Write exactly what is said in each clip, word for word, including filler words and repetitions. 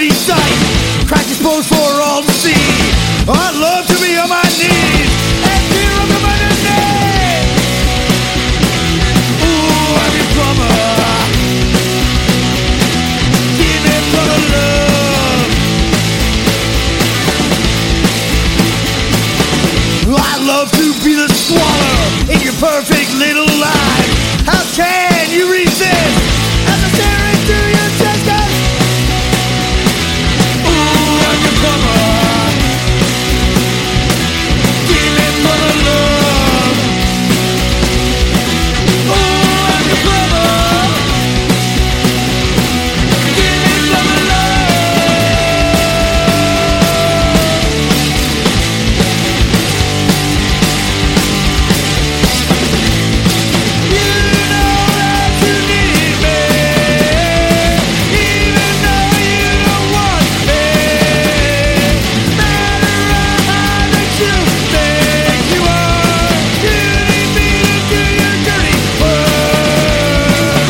pretty sight, crack exposed for all to see. I'd love to be on my knees and hear of the name. Ooh, I'm your plumber. Give me brother love. I'd love to be the squalor in your perfect little life. How can you resist as I stare into your chest? Ooh, I'm your plumber. Give me brother love. Ooh, I'm your plumber. Give me brother love. You know that you need me, even though you don't want me. Matter how that you think you are, you need me to do your dirty work.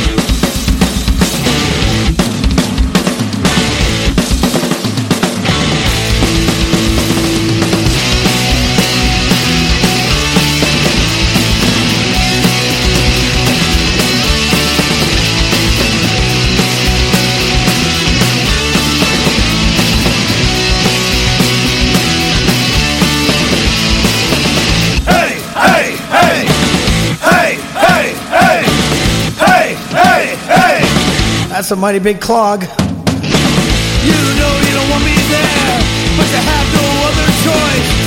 Hey, hey, hey, hey, hey, hey, hey, hey, hey. That's a mighty big clog. You know you don't want me there, but you have no other choice.